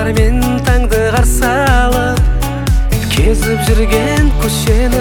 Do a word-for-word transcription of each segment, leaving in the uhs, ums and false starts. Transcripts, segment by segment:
гүлдармен таңды қарсы алып, кезіп жүрген көшені.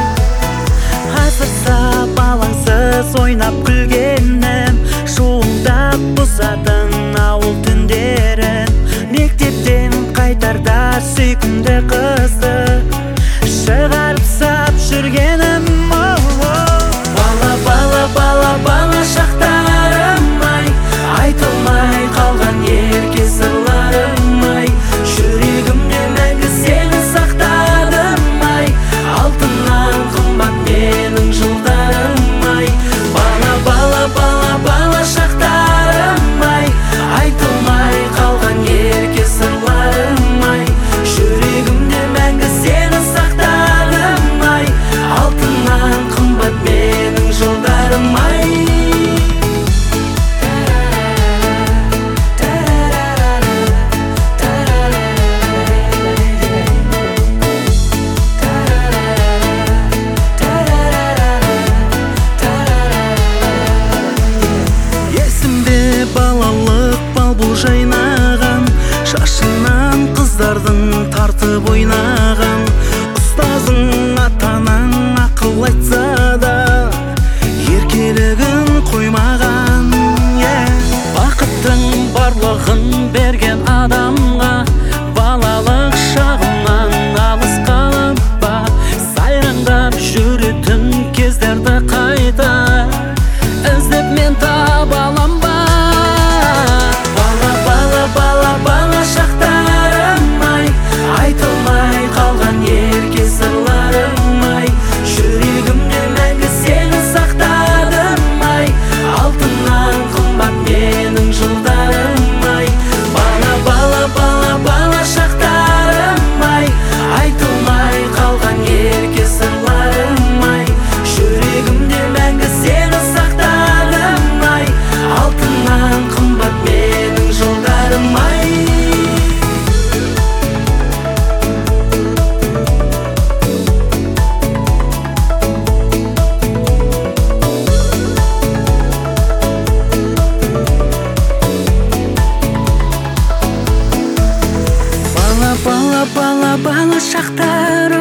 Азырса балаңсыз ойнап күлгенім, шуылдап бұзатын ауыл түндерін. Мектептен қайтарда сүйкімді қызды шығарып сап жүргенім. Бала, бала, бала, бала шақтарым-ай, айтылмай қалған ерке сырларым-ай, жүрегімде мәңгі сені сақтадым-ай, алтыннан қымбат менің жылдарым-ай. Бала, бала, бала, бала шақтарым-ай, айтылмай қалған ерке сырларым-ай, жүрегімде мәңгі сені сақтадым-ай, алтыннан қымбат менің жылдарым-ай. Жайнаған шашынан қыздардың тартып ойнаған, ұстазың атанаң ақыл айтса да еркелігін қоймаған. Бақыттың барлығын берген адамға балалық шағымнан алыс қалып па, сайраңдап жүретін кездерді қайта іздеп мен таба алам ба. Бала, бала шақтарым-ай, айтылмай қалған ерке сырларым-ай, жүрегімде мәңгі сені сақтадым-ай, алтыннан қымбат менің жылдарым-ай. Бала, бала, бала, бала шақтарым-ай, айтылмай қалған ерке сырларым-ай, жүрегімде мәңгі сені сақтадым-ай, алтыннан қымбат менің жылдарым-ай. Бала, бала, бала, бала шақтарым